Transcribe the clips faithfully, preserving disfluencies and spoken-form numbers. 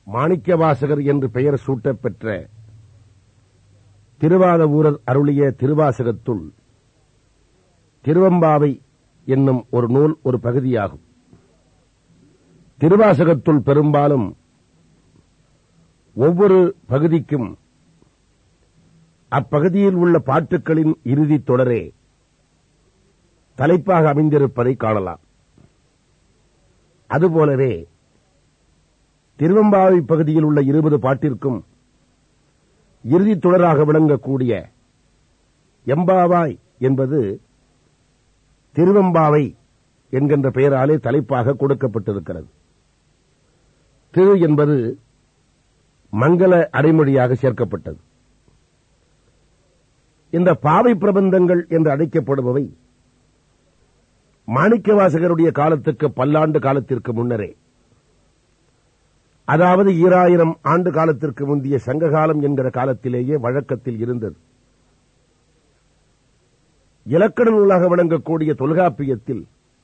மாணிக்கவாசகர் என்று பெயர் சூட்டப்பெற்ற திருவாதவூரர் அருளிய திருவாசகத்துள் திருவெம்பாவை என்னும் ஒரு நூல் ஒரு பகுதியாகும். திருவாசகத்துள் பெரும்பாலும் ஒவ்வொரு பகுதிக்கும் அப்பகுதியில் உள்ள பாட்டுக்களின் இறுதித் தொடரே தலைப்பாக அமைந்திருப்பதை காணலாம். அதுபோலவே திருவெம்பாவை பகுதியில் உள்ள இருபது பாட்டிற்கும் இறுதித் தொடராக விளங்கக்கூடிய எம்பாவாய் என்பது திருவெம்பாவை என்கின்ற பெயராலே தலைப்பாக கொடுக்கப்பட்டிருக்கிறது. திரு என்பது மங்கள அடைமொழியாக சேர்க்கப்பட்டது. இந்த பாவை பிரபந்தங்கள் என்று அழைக்கப்படுபவை மாணிக்கவாசகருடைய காலத்துக்கு பல்லாண்டு காலத்திற்கு முன்னரே, அதாவது ஈராயிரம் ஆண்டு காலத்திற்கு முந்தைய சங்ககாலம் என்கிற காலத்திலேயே வழக்கத்தில் இருந்தது. இலக்கண நூலாக விளங்கக்கூடிய தொல்காப்பியத்தில்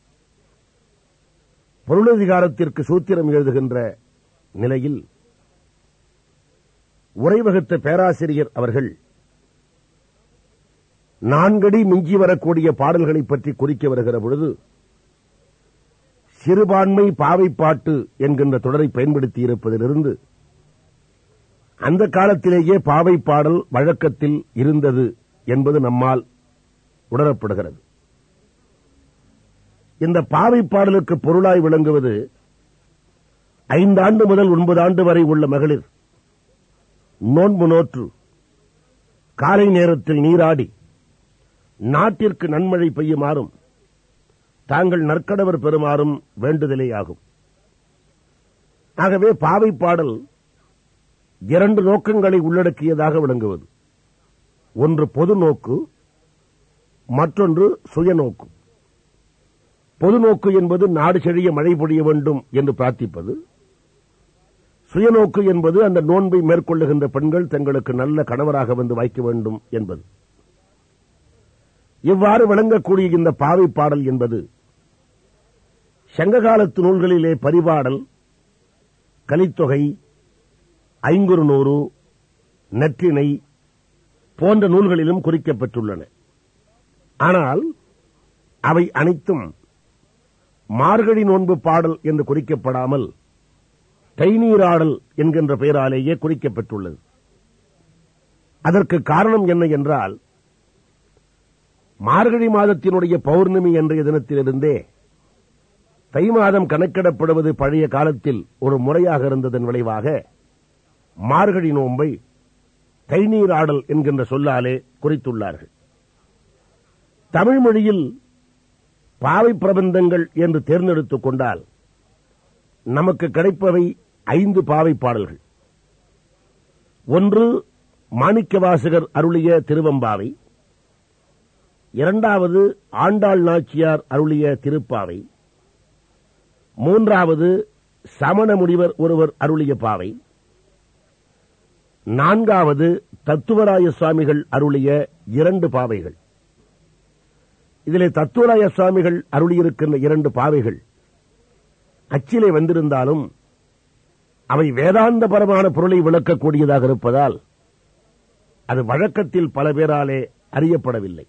பொருளதிகாரத்திற்கு சூத்திரம் எழுதுகின்ற நிலையில் உரைவகுத்த பேராசிரியர் அவர்கள் நான்கடி மிஞ்சி வரக்கூடிய பாடல்களை பற்றி குறிக்க வருகிற பொழுது சிறுபான்மை பாவைப்பாட்டு என்கின்ற தொடரை பயன்படுத்தி இருப்பதிலிருந்து அந்த காலத்திலேயே பாவை பாடல் வழக்கத்தில் இருந்தது என்பது நம்மால் உணரப்படுகிறது. இந்த பாவை பாடலுக்கு பொருளாய் விளங்குவது ஐந்தாண்டு முதல் ஒன்பது ஆண்டு வரை உள்ள மகளிர் நோன்பு நோற்று காலை நேரத்தில் நீராடி நாட்டிற்கு நன்மழை பெய்யுமாறும் தாங்கள் நற்கடவர் பெறுமாறும் வேண்டுதலேயாகும். ஆகவே பாவை பாடல் இரண்டு நோக்கங்களை உள்ளடக்கியதாக விளங்குவது. ஒன்று பொது நோக்கு, மற்றொன்று சுயநோக்கு. பொது நோக்கு என்பது நாடு செழிய மழை பொழிய வேண்டும் என்று பிரார்த்திப்பது. சுயநோக்கு என்பது அந்த நோன்பை மேற்கொள்ளுகின்ற பெண்கள் தங்களுக்கு நல்ல கணவராக வந்து வாய்க்க வேண்டும் என்பது. இவ்வாறு விளங்கக்கூடிய இந்த பாவை பாடல் என்பது சங்ககாலத்து நூல்களிலே பரிபாடல், கலித்தொகை, ஐங்குறுநூறு, நற்றிணை போன்ற நூல்களிலும் குறிக்கப்பட்டுள்ளன. ஆனால் அவை அனைத்தும் மார்கழி நோன்பு பாடல் என்று குறிக்கப்படாமல் தைநீராடல் என்கின்ற பெயராலேயே குறிக்கப்பட்டுள்ளது. அதற்கு காரணம் என்ன என்றால், மார்கழி மாதத்தினுடைய பௌர்ணமி என்ற தினத்திலிருந்தே தை மாதம் கணக்கிடப்படுவது பழைய காலத்தில் ஒரு முறையாக இருந்ததன் விளைவாக மார்கழி நோன்பை தைநீராடல் என்கின்ற சொல்லாலே குறித்துள்ளார்கள். தமிழ் மொழியில் பாவை பிரபந்தங்கள் என்று தேர்ந்தெடுத்துக் கொண்டால் நமக்கு கிடைப்பவை ஐந்து பாவை பாடல்கள். ஒன்று மாணிக்கவாசகர் அருளிய திருவெம்பாவை, இரண்டாவது ஆண்டாள் நாச்சியார் அருளிய திருப்பாவை, மூன்றாவது சமண முனிவர் ஒருவர் அருளிய பாவை, நான்காவது தத்துவராய சுவாமிகள் அருளிய இரண்டு பாவைகள். இதிலே தத்துவராய சுவாமிகள் அருளியிருக்கின்ற இரண்டு பாவைகள் அச்சிலே வந்திருந்தாலும் அவை வேதாந்தபரமான பொருளை விளக்கக்கூடியதாக இருப்பதால் அது வழக்கத்தில் பல பேராலே அறியப்படவில்லை.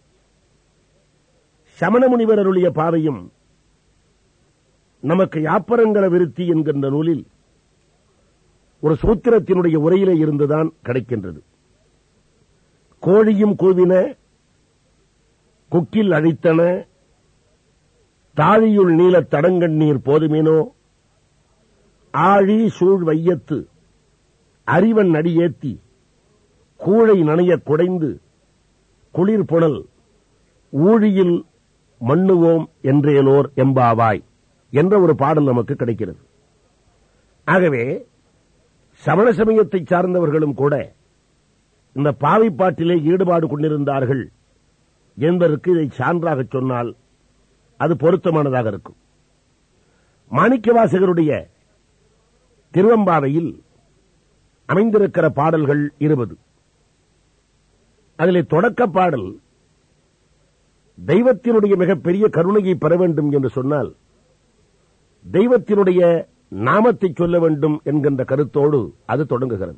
சமண முனிவர் அருளிய பாவையும் நமக்கு யாப்பரங்கல விருத்தி என்கின்ற நூலில் ஒரு சூத்திரத்தினுடைய உரையிலே இருந்துதான் கிடைக்கின்றது. கோழியும் கூவின, குக்கில் அழித்தன, தாழியுள் நீலத் தடங்கண்ணீர் போதுமேனோ, ஆழி சூழ் வையத்து அறிவன் அடியேத்தி கூழை நனையக் குடைந்து குளிர் புனல் ஊழியில் மண்ணுவோம் என்றேனோர் எம்பாவாய் என்ற ஒரு பாடல் நமக்கு கிடைக்கிறது. ஆகவே சமண சமயத்தைச் சார்ந்தவர்களும் கூட இந்த பாவைப்பாட்டிலே ஈடுபாடு கொண்டிருந்தார்கள் என்பதற்கு இதை சான்றாக சொன்னால் அது பொருத்தமானதாக இருக்கும். மாணிக்கவாசகருடைய திருவெம்பாவையில் அமைந்திருக்கிற பாடல்கள் இருபது. அதிலே தொடக்க பாடல் தெய்வத்தினுடைய மிகப்பெரிய கருணையை பெற வேண்டும் என்று சொன்னால் தெய்வத்தினுடைய நாமத்தை சொல்ல வேண்டும் என்கின்ற கருத்தோடு அது தொடங்குகிறது.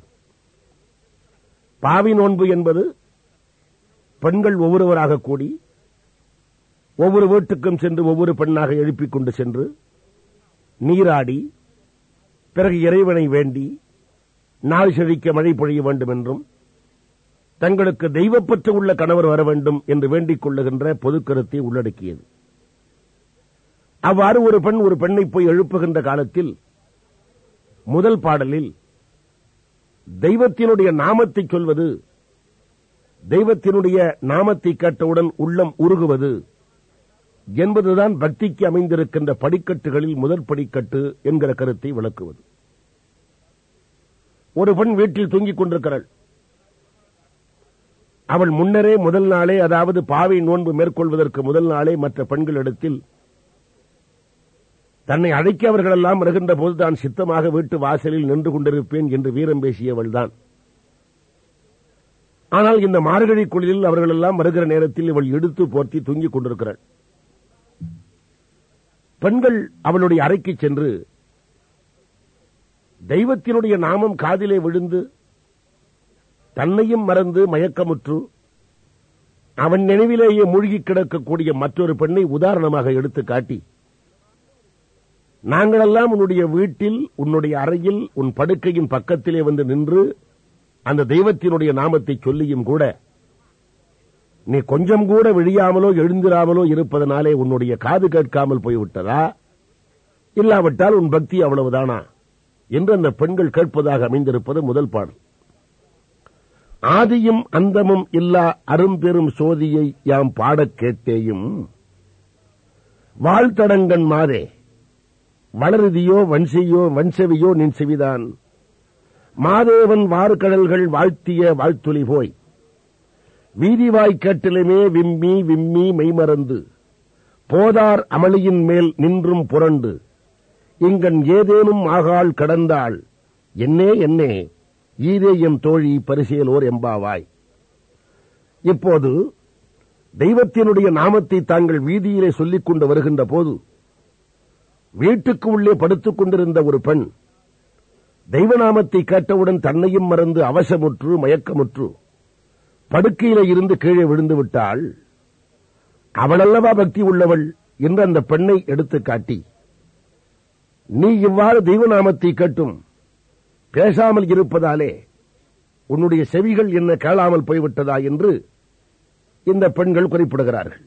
பாவி நோன்பு என்பது பெண்கள் ஒவ்வொருவராக கூடி ஒவ்வொரு வீட்டுக்கும் சென்று ஒவ்வொரு பெண்ணாக எழுப்பிக் கொண்டு சென்று நீராடி பிறகு இறைவனை வேண்டி நாள் செழிக்க மழை பொழிய வேண்டும் என்றும் தங்களுக்கு தெய்வப்பற்று உள்ள கணவர் வர வேண்டும் என்று வேண்டிக் கொள்ளுகின்ற பொது கருத்தை உள்ளடக்கியது. அவ்வாறு ஒரு பெண் ஒரு பெண்ணை போய் எழுப்புகின்ற காலத்தில் முதல் பாடலில் தெய்வத்தினுடைய நாமத்தை சொல்வது, தெய்வத்தினுடைய நாமத்தை கேட்டவுடன் உள்ளம் உருகுவது என்பதுதான் பக்திக்கு அமைந்திருக்கின்ற படிக்கட்டுகளில் முதல் படிக்கட்டு என்கிற கருத்தை விளக்குவது. ஒரு பெண் வீட்டில் தூங்கிக் கொண்டிருக்கிறாள். அவள் முன்னரே முதல் நாளே, அதாவது பாவை நோன்பு மேற்கொள்வதற்கு முதல் நாளே மற்ற பெண்களிடத்தில் தன்னை அழைக்க அவர்களெல்லாம் வருகின்ற போது தான் சித்தமாக வீட்டு வாசலில் நின்று கொண்டிருப்பேன் என்று வீரம் பேசியவள்தான். ஆனால் இந்த மார்கழி குளிரில் அவர்களெல்லாம் வருகிற நேரத்தில் இவள் எடுத்து போர்த்தி தூங்கிக் கொண்டிருக்கிறாள். பெண்கள் அவளுடைய அறைக்கு சென்று தெய்வத்தினுடைய நாமம் காதிலே விழுந்து தன்னையும் மறந்து மயக்கமுற்று அவன் நினைவிலேயே மூழ்கி கிடக்கக்கூடிய மற்றொரு பெண்ணை உதாரணமாக எடுத்து காட்டி, நாங்களெல்லாம் உன்னுடைய வீட்டில் உன்னுடைய அறையில் உன் படுக்கையின் பக்கத்திலே வந்து நின்று அந்த தெய்வத்தினுடைய நாமத்தை சொல்லியும் கூட நீ கொஞ்சம் கூட விழியாமலோ எழுந்திராமலோ இருப்பதனாலே உன்னுடைய காது கேட்காமல் போய்விட்டதா, இல்லாவிட்டால் உன் பக்தி அவ்வளவுதானா என்று அந்த பெண்கள் கேட்பதாக அமைந்திருப்பது முதல் பாடல். ஆதியும் அந்தமும் இல்லா அரும்பெரும் சோதியை யாம் பாடக் கேட்டேயும் வாழ்த்தடங்கன் மாதே வளருதியோ வன்செய்யோ வன்செவியோ நின் செவிதான் மாதேவன் வார்கடல்கள் வாழ்த்திய வாழ்த்துளி போய் வீதிவாய் கேட்டிலுமே விம்மி விம்மி மெய்மறந்து போதார் அமளியின் மேல் நின்றும் புரண்டு இங்கன் ஏதேனும் ஆகாள் கடந்தாள் என்னே என்னே ஈதேயம் தோழி பரிசேலோர் எம்பாவாய். இப்போது தெய்வத்தினுடைய நாமத்தை தாங்கள் வீதியிலே சொல்லிக் கொண்டு வருகின்ற போது வீட்டுக்கு உள்ளே படுத்துக் கொண்டிருந்த ஒரு பெண் தெய்வநாமத்தை கேட்டவுடன் தன்னையும் மறந்து அவசமுற்று மயக்கமுற்று படுக்கையில இருந்து கீழே விழுந்து விட்டாள். அவளல்லவா பக்தி உள்ளவள் என்று அந்த பெண்ணை எடுத்து காட்டி, நீ இவ்வாறு தெய்வநாமத்தை கேட்டும் பேசாமல் இருப்பதாலே உன்னுடைய செவிகள் என்ன கேளாமல் போய்விட்டதா என்று இந்த பெண்கள் குறிப்பிடுகிறார்கள்.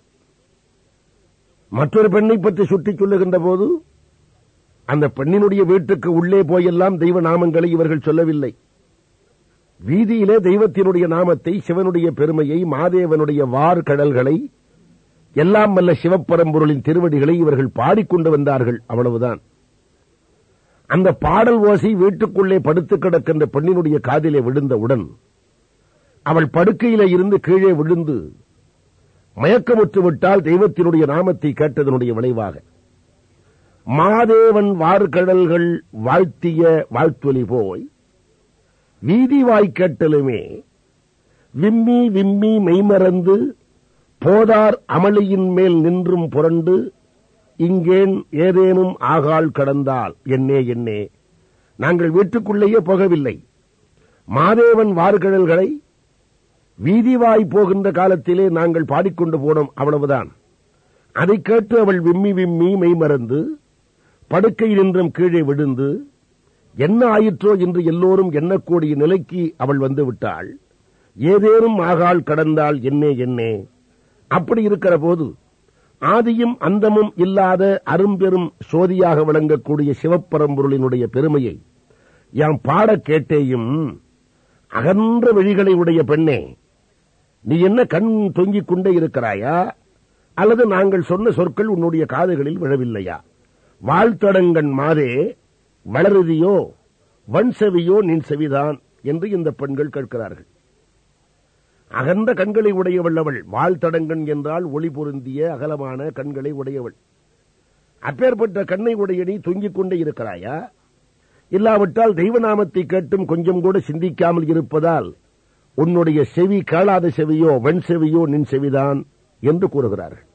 மற்றொரு பெண்ணை பற்றி சுட்டிச் சொல்லுகின்ற போது அந்த பெண்ணினுடைய வீட்டுக்கு உள்ளே போயெல்லாம் தெய்வ நாமங்களை இவர்கள் சொல்லவில்லை. வீதியிலே தெய்வத்தினுடைய நாமத்தை, சிவனுடைய பெருமையை, மாதேவனுடைய வார் கடல்களை, எல்லாம் வல்ல சிவப்பரம்பொருளின் திருவடிகளை இவர்கள் பாடிக்கொண்டு வந்தார்கள். அவ்வளவுதான். அந்த பாடல் ஓசை வீட்டுக்குள்ளே படுத்து கிடக்கின்ற பெண்ணினுடைய காதிலே விழுந்தவுடன் அவள் படுக்கையிலே இருந்து கீழே விழுந்து மயக்கமுற்று விட்டால் தெய்வத்தினுடைய நாமத்தை கேட்டதனுடைய விளைவாக மாதேவன் வார்கடல்கள் வாழ்த்திய வாழ்த்தொலி போய் வீதி வாய்க்கட்டலுமே விம்மி விம்மி மெய்மறந்து போதார் அமளியின் மேல் நின்றும் புரண்டு இங்கேன் ஏதேனும் ஆகாள் கடந்தால் என்னே என்னே. நாங்கள் வீட்டுக்குள்ளேயே போகவில்லை, மாதேவன் வார்கடல்களை வீதிவாய் போகின்ற காலத்திலே நாங்கள் பாடிக்கொண்டு போனோம், அவ்வளவுதான். அதை கேட்டு அவள் விம்மி விம்மி மெய்மறந்து படுக்கை நின்றும் கீழே விழுந்து என்ன ஆயிற்றோ என்று எல்லோரும் எண்ணக்கூடிய நிலைக்கு அவள் வந்து விட்டாள். ஏதேனும் ஆகாள் கடந்தால் என்னே என்னே. அப்படி இருக்கிற போது ஆதியும் அந்தமும் இல்லாத அரும்பெரும் சோதியாக விளங்கக்கூடிய சிவப்பரம்பொருளினுடைய பெருமையை யாம் பாடக் கேட்டேயும் அகன்ற விழிகளை உடைய பெண்ணே, நீ என்ன கண் தொங்கிக் கொண்டே இருக்கிறாயா, அல்லது நாங்கள் சொன்ன சொற்கள் உன்னுடைய காதுகளில் விழவில்லையா? வாழ்த்தடங்கன் மாதே வளருதியோ வன்செவியோ நின் செவிதான் என்று இந்த பெண்கள் கேட்கிறார்கள். அகன்ற கண்களை உடையவள் அவள். வாழ்த்தடங்கன் என்றால் ஒளி பொருந்திய அகலமான கண்களை உடையவள். அப்பேற்பட்ட கண்ணை உடைய நீ தொங்கிக் கொண்டே இருக்கிறாயா? இல்லாவிட்டால் தெய்வநாமத்தை கேட்டும் கொஞ்சம் கூட சிந்திக்காமல் இருப்பதால் உன்னுடைய செவி கேளாத செவியோ வெண் செவியோ நின் செவிதான் என்று கூறுகிறார்கள்.